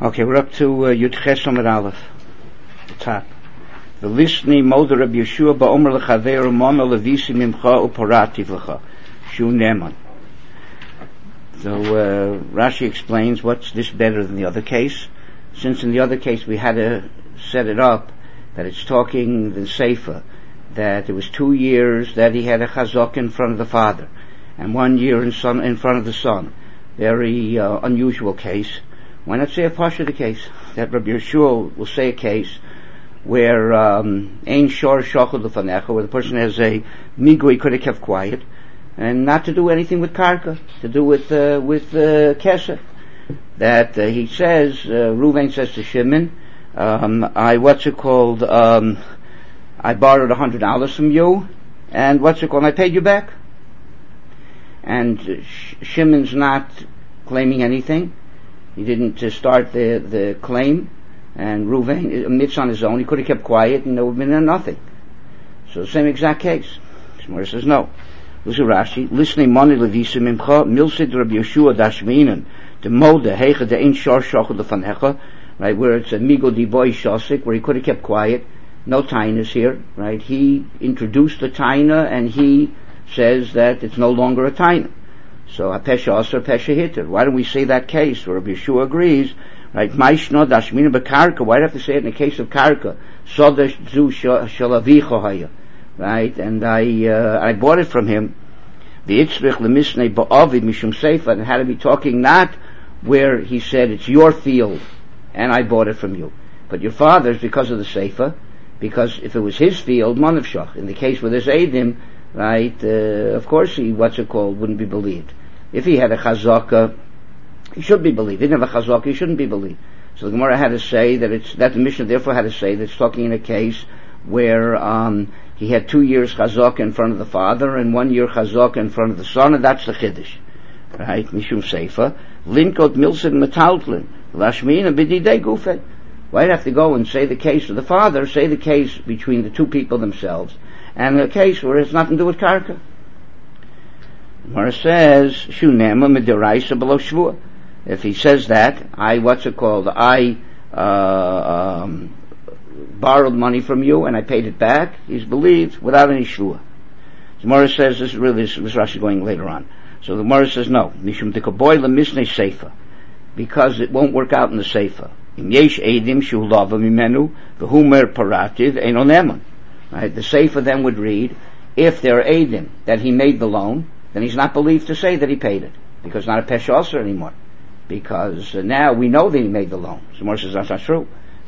Okay, we're up to Yud Ches Amud Aleph, the top. The listening Molder Rabbi Yeshua ba'omer lechaver umon levisi mimcha uparati v'cha shu neman. So Rashi explains what's this better than the other case. Since in the other case we had to set it up that it's talking the Sefer that it was 2 years that he had a chazak in front of the father and 1 year in front of the son. Very unusual case. Why not say a pasha the case that Rabbi Yeshua will say a case where ein shor shachud lefanecha, where the person has a migu, he could have kept quiet, and not to do anything with karka, to do with kesef. That he says, Reuven says to Shimon, I borrowed $100 from you, and I paid you back. And Shimon's not claiming anything. He didn't start the claim, and Reuven admits on his own. He could have kept quiet, and there would have been nothing. So the same exact case. Shmuel says no. Listen, Rashi. Listening money levisa mimcha milsid Rabbi Yeshua dashminan the molde heiche the ein shor shachud lefanecha, right, where it's a migo diboy shosik, where he could have kept quiet. No tainas here, right? He introduced the taina, and he says that it's no longer a taina. So a pesha asar pesha hitter. Why don't we say that case where Rabbi Yeshua agrees, right? Maishno dashmina bekarka. Why do I have to say it in the case of karka? Sodash zu shalavicha haya, right? And I bought it from him. The itzrich lemisnei ba'avi mishum seifa, and had to be talking not where he said it's your field and I bought it from you, but your father's because of the seifa. Because if it was his field, manav shach. In the case where there's eidim, right? Of course he wouldn't be believed. If he had a chazaka, he should be believed. He didn't have a chazaka, he shouldn't be believed. So the Gemara had to say that the Mishnah therefore had to say that it's talking in a case where he had 2 years chazaka in front of the father and 1 year chazaka in front of the son, and that's the chiddush, right? Mishum seifa linkot milsid metaltlin lashmina b'didei gufen. Why do you have to go and say the case of the father? Say the case between the two people themselves, and a case where it's nothing to do with karka. Where it says shunema midiraisa below shvua. If he says that, I borrowed money from you and I paid it back, he's believed without any shvua. The Gemara says this Rashi going later on. So the Gemara says no, mishum dikaboy lemisnei seifa, because it won't work out in the seifa. Im yesh edim shu lava mimenu v'humer parativ eino neman. Right, the seifa then would read, if there are edim that he made the loan, then he's not believed to say that he paid it, because it's not a pesha asur anymore. Because now we know that he made the loan. So Moshe says that's not true.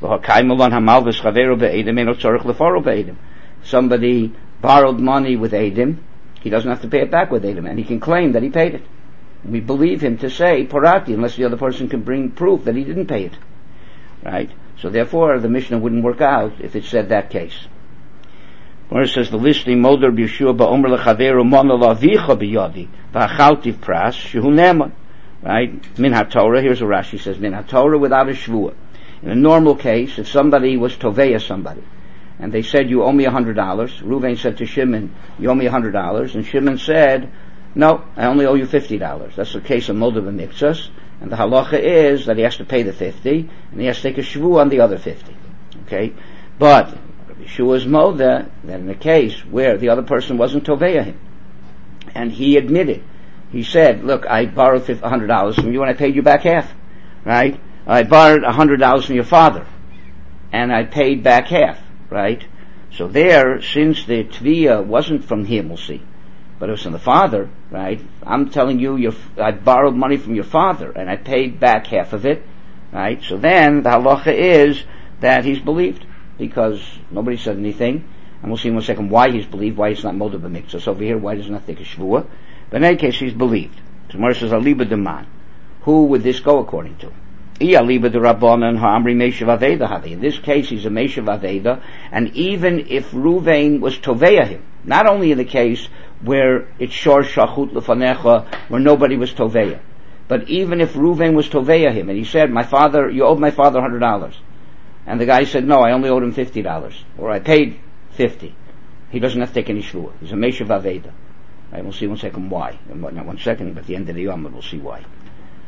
Somebody borrowed money with edim, he doesn't have to pay it back with edim, and he can claim that he paid it. We believe him to say parati, unless the other person can bring proof that he didn't pay it. Right? So therefore the Mishnah wouldn't work out if it said that case. Where it says the listening Molder B'Yeshua ba'omer lechaveru mona lavicha b'yadi v'achaltiv pras shehu neman. Right? Min HaTorah, here's what Rashi says, Min HaTorah without a shvua. In a normal case, if somebody was toveya somebody, and they said, you owe me $100, Reuven said to Shimon, you owe me $100, and Shimon said, no, I only owe you $50. That's the case of Molder b'Miktsas, and the halacha is that he has to pay the 50, and he has to take a shvua on the other 50. Okay? But Yeshua's Molder, that in a case where the other person wasn't toveya him, and he admitted, he said, look, I borrowed $100 from you and I paid you back half, right? I borrowed $100 from your father and I paid back half, right? So there, since the tviyah wasn't from him, we'll see, but it was from the father, right? I'm telling you, I borrowed money from your father and I paid back half of it, right? So then the halacha is that he's believed, because nobody said anything, and we'll see in 1 second why he's believed, why it's not Molder b'Miktsas. So over here, why does he not take a shvua? But in any case, he's believed. So Gemara says, Aliba deman. Who would this go according to? Aliba de Rabbanan ha'amri meishav aveda havi. In this case, he's a meishav aveda, and even if Reuven was toveya him, not only in the case where it's shor shachut lefanecha, where nobody was toveya, but even if Reuven was toveya him, and he said, you owed my father $100, and the guy said, no, I only owed him $50, or I paid $50, he doesn't have to take any shvua. He's a meishav aveda. Right, we'll see 1 second why. Not 1 second, but at the end of the Yom we'll see why.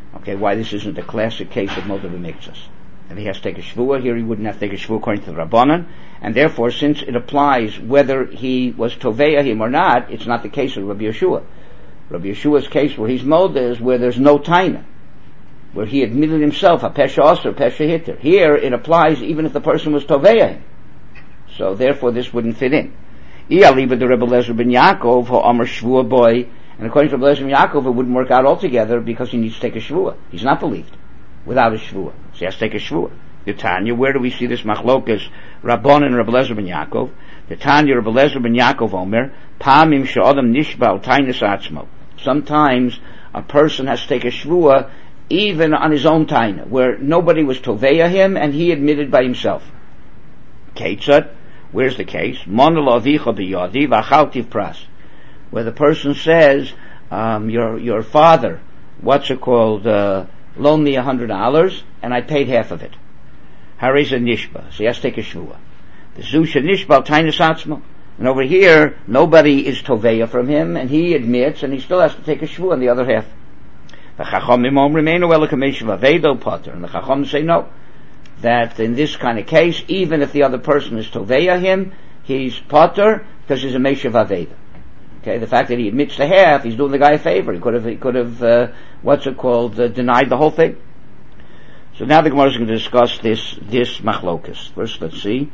Okay, why this isn't a classic case of Moed B'Miktzas. And he has to take a shvuah. Here he wouldn't have to take a shvuah according to the Rabbanan. And therefore, since it applies whether he was Toveya him or not, it's not the case of Rabbi Yeshua. Rabbi Yeshua's case where he's Moed is where there's no taina, where he admitted himself, a Pesha Osir, Pesha Hitter. Here it applies even if the person was Toveya him. So therefore this wouldn't fit in. Iyaliba the Rebbe Lezer ben Yaakov, Ha'amar Shvuah boy, and according to Rebbe Lezer ben Yaakov it wouldn't work out altogether because he needs to take a shvuah. He's not believed without a shvuah. So he has to take a shvuah. The Tanya, where do we see this machlokas Rabban and Rebbe Lezer ben Yaakov? The Tanya, Rebbe Lezer ben Yaakov Omer, Pamim she'adam nishbal tainis atzmo. Sometimes a person has to take a shvuah even on his own taina, where nobody was toveya him and he admitted by himself. Ketzad, where's the case? Monol avicha biyadi v'achaltiv pras, where the person says, your father, loaned me $100 and I paid half of it. Hareza nishba, so he has to take a shvuah. The zusha nishba tainis atzmo. And over here, nobody is toveya from him, and he admits, and he still has to take a shvuah on the other half. The Chachamim omrimenu elakamesh vavedo potter, and the Chachamim say no, that in this kind of case, even if the other person is toveya him, he's potter because he's a meshav aveda. Okay, the fact that he admits to half, he's doing the guy a favor. He could have denied the whole thing. So now the Gemara is going to discuss this machlokas. First, let's see.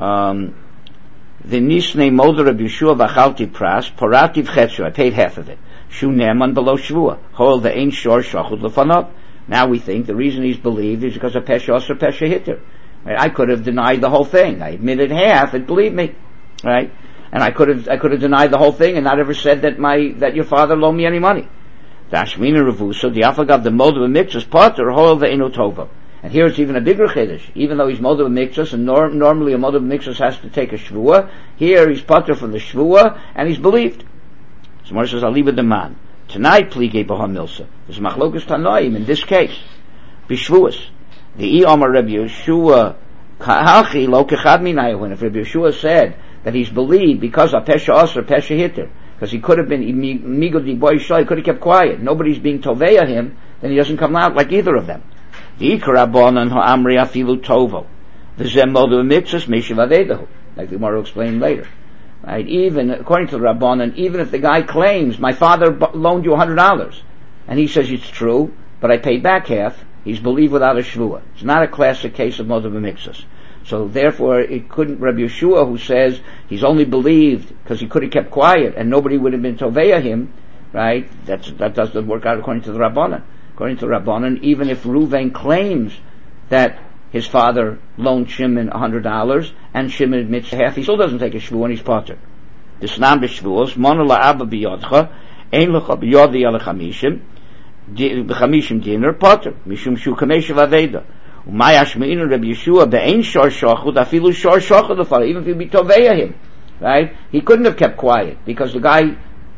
The Nisnei Moed Rabbi Yeshua v'achalti pras, porativ chetzu, I paid half of it. Shu neman below shvuah. Hol the ein shor shachud lefanov. Now we think the reason he's believed is because of Pesha Osir, Pesha Hitter. Right? I could have denied the whole thing. I admitted half, and believe me. Right? And I could have denied the whole thing and not ever said that your father loaned me any money. Dashmina Ravusa, the Afagav, the Moed B'Miktzas, Potter, Hol the Eino Tova. And here it's even a bigger chiddush. Even though he's Moed B'Miktzas, and normally a Moed B'Miktzas has to take a shvuah, here he's Potter from the shvuah, and he's believed. So Moshe says, Aliba the man. Tonight, pligei b'ha milsa. There's machlokas tanoim in this case. B'shvuas. The Amar Rabbi Yeshua Hachi lo kechad minai. When if Rabbi Yeshua said that he's believed because of Pesha Osir, Pesha Hitter, because he could have been Migodi Boy Shai, he could have kept quiet. Nobody's being Toveya him, then he doesn't come out like either of them. The Ikarabonan Ha'amri Afilu Tovo. The Zem Moed B'Miktzas Meshav Avedahu. Like the Gemara will explain later. Right? Even, according to the Rabbanan, even if the guy claims, my father loaned you $100, and he says it's true, but I paid back half, he's believed without a shvuah. It's not a classic case of Moed B'Miktzas. So therefore, it couldn't, Rabbi Yeshua, who says he's only believed because he could have kept quiet and nobody would have been Toveya him, right? That doesn't work out according to the Rabbanan. According to the Rabbanan, even if Reuven claims that his father loaned Shimon $100 and Shimon admits to half, he still doesn't take a shvuah and he's potter. The snam b'shvuos, monu la'abba b'yodcha, ein lecha b'yodi ala chamishim dinner, potter, mishum shu kameshav aveda. Umay ashmeinu Rabbi Yeshua be'ein shor shachud, afilu shor shachud l'fara, even if he be toveya him, right? He couldn't have kept quiet, because the guy,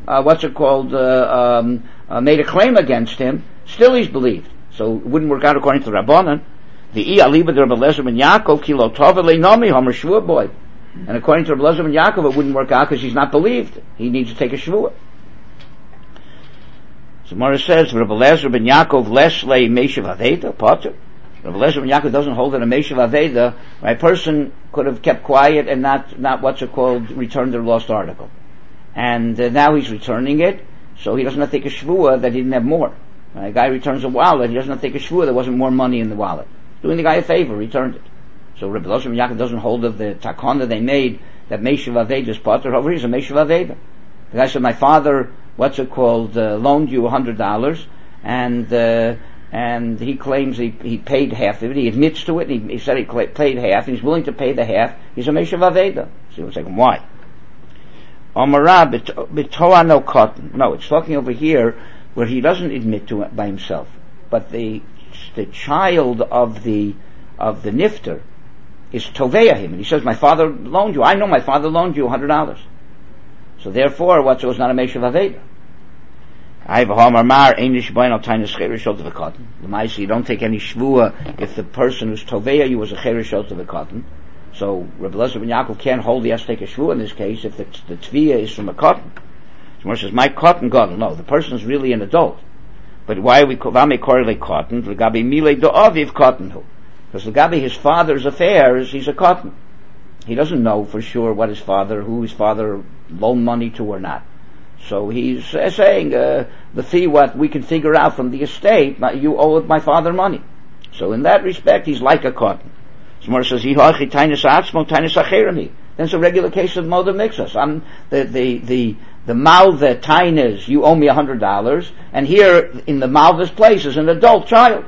made a claim against him, still he's believed. So it wouldn't work out according to the Rabbanan. The Aliba the Rebbe Lezer ben Yaakov kilo tova leinomi homer shvuah boy, and according to Rebbe Lezer ben Yaakov it wouldn't work out because he's not believed. He needs to take a shvuah. So Mara says Rebbe Lezer ben Yaakov les le meshav aveda potter. Rebbe Lezer ben Yaakov doesn't hold that a meshav aveda, a person could have kept quiet and not return their lost article, and now he's returning it, so he doesn't have to take a shvuah that he didn't have more. A guy returns a wallet, he doesn't have to take a shvuah there wasn't more money in the wallet. Doing the guy a favor, returned it. So Rebbe Lezer ben Yaakov doesn't hold of the takana they made that Meshav Aveda is potter. Over here is a Meshav Aveda. The guy said, my father, loaned you $100, and he claims he paid half of it. He admits to it. He said he paid half. He's willing to pay the half. He's a Meshav Aveda. So we're saying, why? Omara b'toa no cotton. No, it's talking over here where he doesn't admit to it by himself, but the child of the nifter is toveya him, and he says, my father loaned you. I know my father loaned you $100. So therefore, it's not a meshav aveda. I have a homer mar einish bain al tainis cherishot of a cotton. The ma'aseh, you don't take any shvuah if the person who's toveya you was a cherishot of a cotton. So Rebbe Lezer ben Yaakov can't hold he has to take a shvuah in this case if the tviyah is from a cotton. So Moshe says, my cotton gadol. No, the person is really an adult. But why we vame korele cotton? Legabi mile do aviv cotton who? Because legabi his father's affairs, he's a cotton. He doesn't know for sure who his father loaned money to or not. So he's saying, the fee what we can figure out from the estate, you owe my father money. So in that respect, he's like a cotton. Smar says, then it's a regular case of moda mixus. I'm the malva tainas, you owe me $100, and here in the malva's place is an adult child.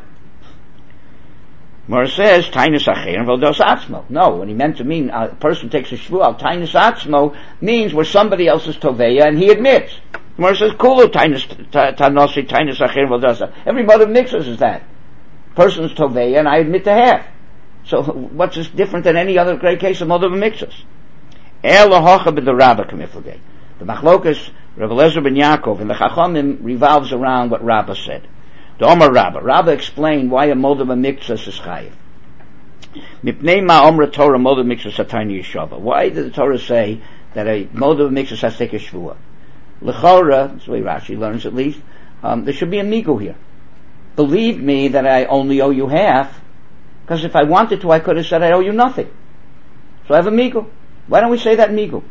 Mora says, Tainus Acherim Valdos Atzmo. No, when he meant to mean a person takes a shvuah, Tainus Atzmo means where somebody else is Toveya and he admits. Mora says, Kulu Tainus Tanosi Tainus Acherim Valdos. Every mother mixes is that. Person's Toveya and I admit to half. So what's this different than any other great case of mother mixes? Elohocha b'the Rabbah kamiflagay. The Machlokas, Rav Eliezer ben Yaakov, and the Chachamim revolves around what Rabbah said. The Omer Rabbah. Rabbah explained why a moda b'mikzas is chayiv. Mipnei ma omra Torah moda b'mikzas hatayni yeshava. Why did the Torah say that a moda b'mikzas has to take a shvuah? L'chora, that's the way Rashi learns at least, there should be a migu here. Believe me that I only owe you half, because if I wanted to, I could have said I owe you nothing. So I have a migu. Why don't we say that migu?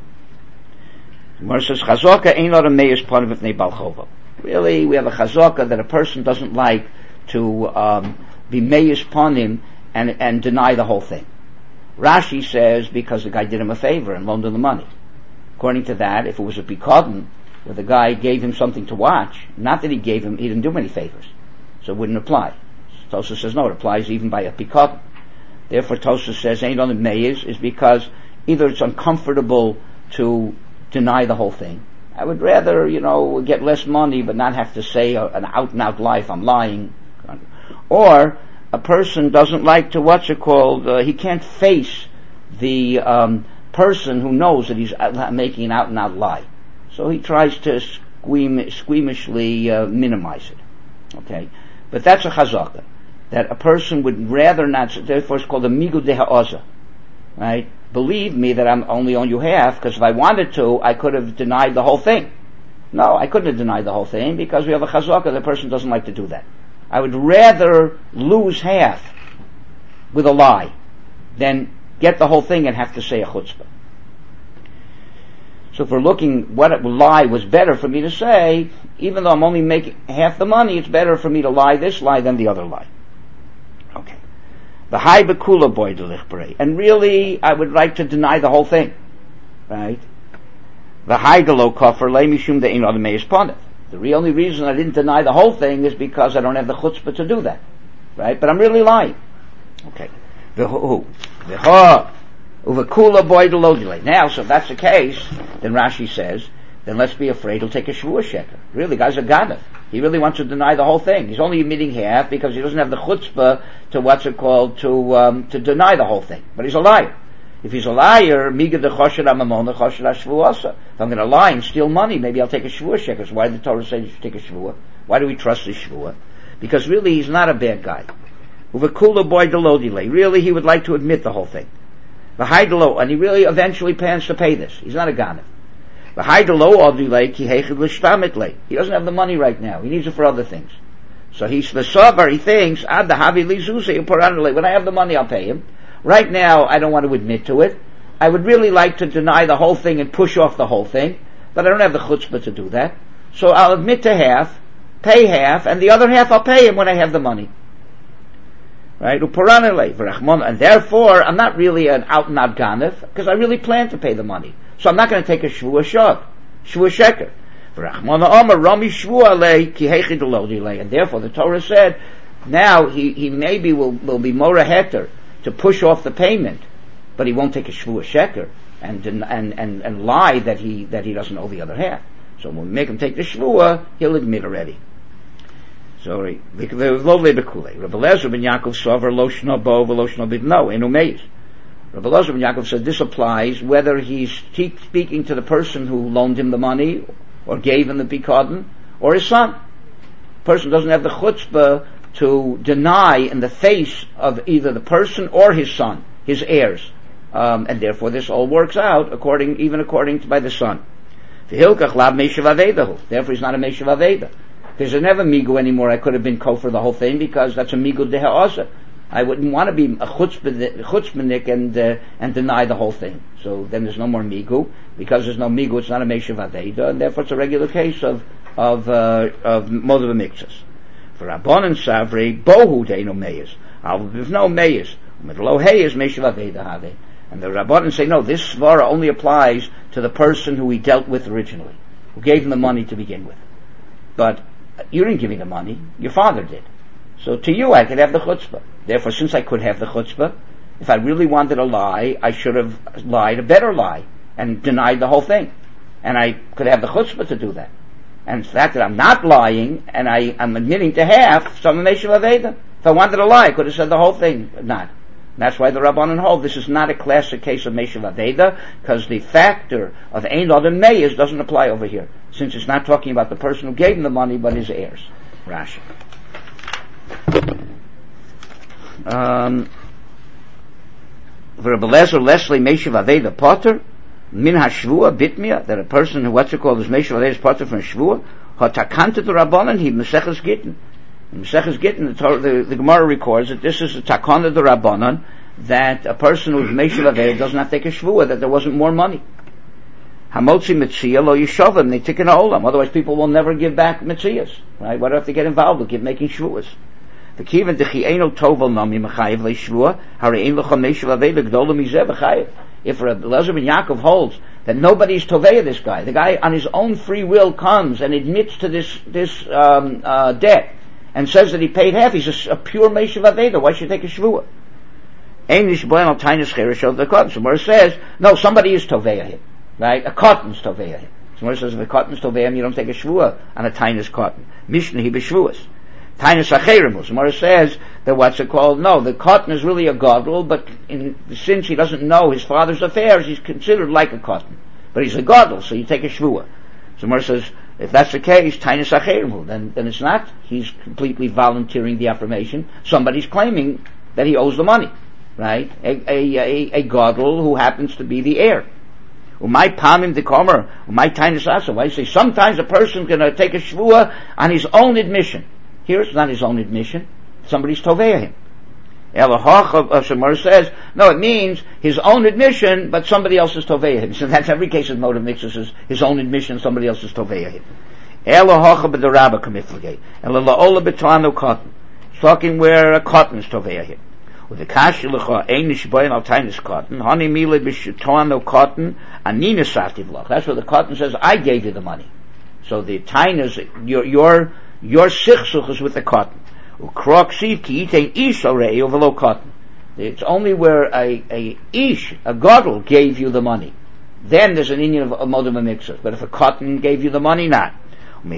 Gemara says, Chazaka ain't not a meis panav ifnei bal chova. Really, we have a chazaka that a person doesn't like to be meis panim and deny the whole thing. Rashi says because the guy did him a favor and loaned him the money. According to that, if it was a pikadon, where the guy gave him something to watch, not that he didn't do many favors, so it wouldn't apply. Tosha says no, it applies even by a pikadon. Therefore, Tosha says ain't on the meis is because either it's uncomfortable to deny the whole thing. I would rather, get less money but not have to say an out-and-out lie if I'm lying. Or a person doesn't like to, he can't face the person who knows that he's making an out-and-out lie. So he tries to squeamishly minimize it. Okay? But that's a chazaka. That a person would rather not, therefore it's called a migu de ha'oza. Right? Believe me that I'm only on you half, because if I wanted to, I could have denied the whole thing. No, I couldn't have denied the whole thing, because we have a chazaka, the person doesn't like to do that. I would rather lose half with a lie than get the whole thing and have to say a chutzpah. So if we're looking what lie was better for me to say, even though I'm only making half the money, it's better for me to lie this lie than the other lie. Okay. The high bekula boy delichbere. And really, I would like to deny the whole thing. Right? The high galo koffer le mishum de ein adam meis ponef. The only reason I didn't deny the whole thing is because I don't have the chutzpah to do that. Right? But I'm really lying. Okay. The uvekula boy delodile. Now, so if that's the case, then Rashi says, then let's be afraid he'll take a shvuah sheker. Really, guy's a ganav. He really wants to deny the whole thing. He's only admitting half because he doesn't have the chutzpah to deny the whole thing. But he's a liar. If he's a liar, miga de chosher amamona chosher shvuasa. If I'm going to lie and steal money, maybe I'll take a shvuah sheker. So why did the Torah say you should take a shvuah? Why do we trust the shvuah? Because really he's not a bad guy. Uvekula boy delodile. Really, he would like to admit the whole thing. V'haidelo, and he really eventually plans to pay this. He's not a ganav. He doesn't have the money right now. He needs it for other things. So he's the savar. He thinks, when I have the money, I'll pay him. Right now, I don't want to admit to it. I would really like to deny the whole thing and push off the whole thing, but I don't have the chutzpah to do that. So I'll admit to half, pay half, and the other half I'll pay him when I have the money. Right? And therefore, I'm not really an out-and-out ganav, because I really plan to pay the money. So I'm not going to take a shvuah sheker. And therefore the Torah said, now he maybe will be mora heter to push off the payment, but he won't take a shvuah sheker and lie that he doesn't owe the other half. So when we make him take the shvuah, he'll admit already. Sorry. Rabbi Eliezer ben Yaakov sover lo shno bo v'lo shno bivno enu meis. Rabbi Eliezer ben Yaakov said this applies whether he's speaking to the person who loaned him the money or gave him the pikadon or his son. The person doesn't have the chutzpah to deny in the face of either the person or his son, his heirs. And therefore this all works out according to by the son. Therefore he's not a Meshav Aveda. There's never migu anymore. I could have been kofar the whole thing because that's a migu deha'asa. I wouldn't want to be a chutzpahnik and deny the whole thing. So then there's no more migu. Because there's no migu, it's not a meishav aveda, and therefore it's a regular case of modav mikzas. For Rabbanan Savri, bohu deino meyes. There's no meyes. Lo heyes meishav aveda have. And the Rabbanan say, no, this svara only applies to the person who he dealt with originally, who gave him the money to begin with. But you didn't give me the money, your father did. So to you I could have the chutzpah. Therefore, since I could have the chutzpah, if I really wanted to lie, I should have lied a better lie and denied the whole thing. And I could have the chutzpah to do that. And the fact that I'm not lying and I'm admitting to half, some meishav aveda. If I wanted to lie, I could have said the whole thing, but not. And that's why the Rabbanan hold this is not a classic case of meishav aveda, because the factor of ein adam meyes doesn't apply over here, since it's not talking about the person who gave him the money, but his heirs. Rashi. Rabbi Lezer Leslie meishav aveda potter min hashvua bitmia, that a person who what's it called is meishav aveda is potter from shvua hatakanta to Rabbanan he meseches gittin. In Meseches Gittin, the Gemara records that this is a takana de Rabbanan, that a person who's meishav aveda doesn't have to take a shvua, that there wasn't more money. Hamotzi mitzia lo yishovim, they take an olam, otherwise people will never give back mitzias. Right? Why do I have to get involved with making shvuas? The kivan dechi eino tovel nami mechayev le shvua, hare ein lecha meishav aveda gdola mizeh b'chayev. If Rabbi Elazar ben Yaakov holds that nobody's toveya this guy, the guy on his own free will comes and admits to this debt, and says that he paid half, he's a pure meishav aveda. Why should he take a shvua? Ein nishboin al tainis cheresh of the cotton. Somewhere says, no, somebody is toveya him, right? A cotton's toveya him. Somewhere says, if a cotton's toveya him, you don't take a shvua on a tainis cotton. Mishnah he b'shvuas. Tainis acherimus. Somewhere says that what's it called? No, the cotton is really a gadol, but since he doesn't know his father's affairs, he's considered like a cotton. But he's a gadol, so you take a shvua. Somewhere says, if that's the case, tainis acherimu, then it's not. He's completely volunteering the affirmation. Somebody's claiming that he owes the money, right? A gadol who happens to be the heir. Umay pamim dekomer, umay tainis asa. Why you say sometimes a person's going to take a shvua on his own admission. Here it's not his own admission. Somebody's toveya him. Elahach of Shemar says, no, it means his own admission, but somebody else is toveya him. So that's every case of motive mixes is his own admission, somebody else is toveya him. Elahach of the rabba kamiflagate. Elaha'ola betano cotton. It's talking where a cotton is toveya him. With the kash lecha ein nishboin al tainis cotton, honey mile b'shitano cotton, anina sativ lach. That's where the cotton says, I gave you the money. So the tainis, your sichsuch is with the cotton. It's only where a gadol gave you the money. Then there's an inyan of modim mixers. But if a cotton gave you the money, not. The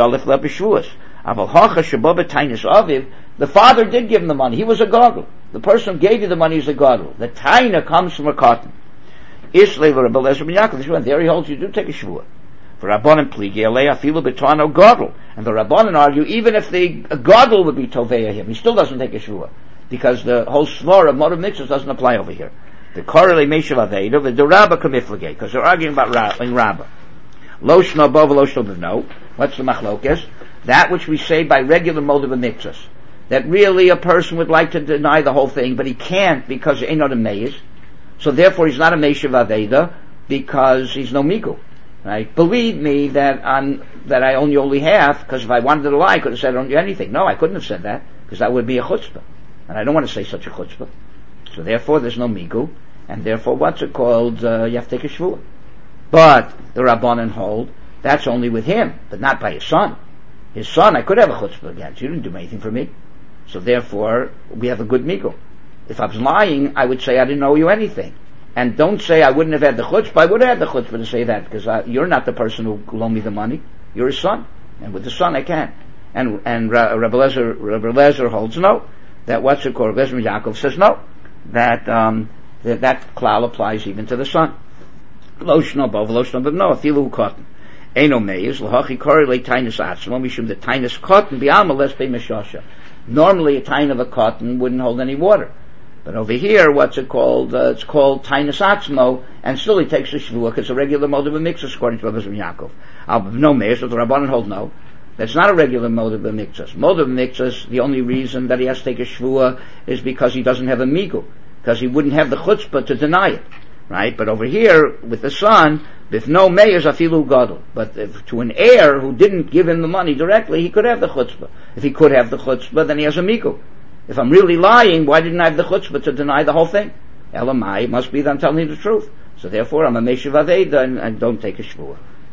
father did give him the money. He was a gadol. The person who gave you the money is a gadol. The taina comes from a cotton. There he holds you do take a shvua. For Rabbanan pligi alei afilu betano gadol, and the Rabbanan argue even if the gadol would be toveya him, he still doesn't take a shvua because the whole svara of motiv mixers doesn't apply over here. The korele meishav aveda the rabba kamiflage because they're arguing about rabba. Lo shno bo v'lo shno b'no. What's the machlokes? That which we say by regular motiv mixers, that really a person would like to deny the whole thing, but he can't because ain't not a meiz, so therefore he's not a meishav aveda because he's no migu. Right? Believe me that I own you only half, because if I wanted to lie, I could have said I don't own you anything. No, I couldn't have said that, because that would be a chutzpah. And I don't want to say such a chutzpah. So therefore there's no migu, and therefore what's it called? You have to take a shvua. But the Rabbanan hold, that's only with him, but not by his son. His son, I could have a chutzpah against. You didn't do anything for me. So therefore, we have a good migu. If I was lying, I would say I didn't owe you anything. And don't say I wouldn't have had the chutzpah. I would have had the chutzpah to say that because you're not the person who loaned me the money. You're his son, and with the son I can. And Rabbi Lezer holds no. That what's it called? Rabbi Yaakov says no. That klal applies even to the son. Lo shno bo v'lo shno b'no afilu cotton. Eino meiz l'hachi korelei tainis atzmo mishum the tainis cotton bi'alma les be'meshasha. Normally a tine of a cotton wouldn't hold any water. But over here, what's it called? It's called tainis atzmo, and still he takes a shvua because a regular mode of a mixer according to Rabbi Yaakov. No meis, but the Rabbanan hold no. That's not a regular motive b'miktzas. Motive b'miktzas, the only reason that he has to take a shvuah is because he doesn't have a migu, because he wouldn't have the chutzpah to deny it, right? But over here, with the son, with no mayors afilu gadol. But if, to an heir who didn't give him the money directly, he could have the chutzpah. If he could have the chutzpah, then he has a migu. If I'm really lying, why didn't I have the chutzpah to deny the whole thing? Elamai, it must be that I'm telling you the truth. So therefore, I'm a meshiv aveda and don't take a shvuah.